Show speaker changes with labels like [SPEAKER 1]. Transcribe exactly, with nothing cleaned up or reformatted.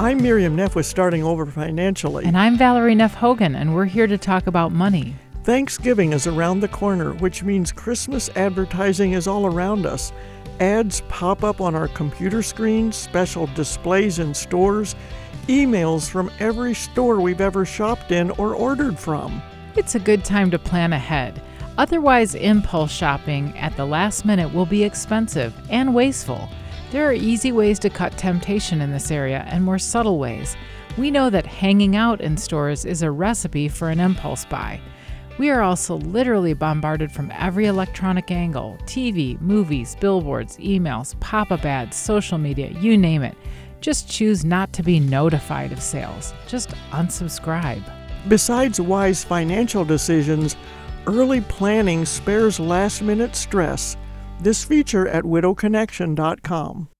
[SPEAKER 1] I'm Miriam Neff with Starting Over Financially.
[SPEAKER 2] And I'm Valerie Neff Hogan, and we're here to talk about money.
[SPEAKER 1] Thanksgiving is around the corner, which means Christmas advertising is all around us. Ads pop up on our computer screens, special displays in stores, emails from every store we've ever shopped in or ordered from.
[SPEAKER 2] It's a good time to plan ahead. Otherwise, impulse shopping at the last minute will be expensive and wasteful. There are easy ways to cut temptation in this area and more subtle ways. We know that hanging out in stores is a recipe for an impulse buy. We are also literally bombarded from every electronic angle: T V, movies, billboards, emails, pop-up ads, social media, you name it. Just choose not to be notified of sales. Just unsubscribe.
[SPEAKER 1] Besides wise financial decisions, early planning spares last-minute stress. This feature at widow connection dot com.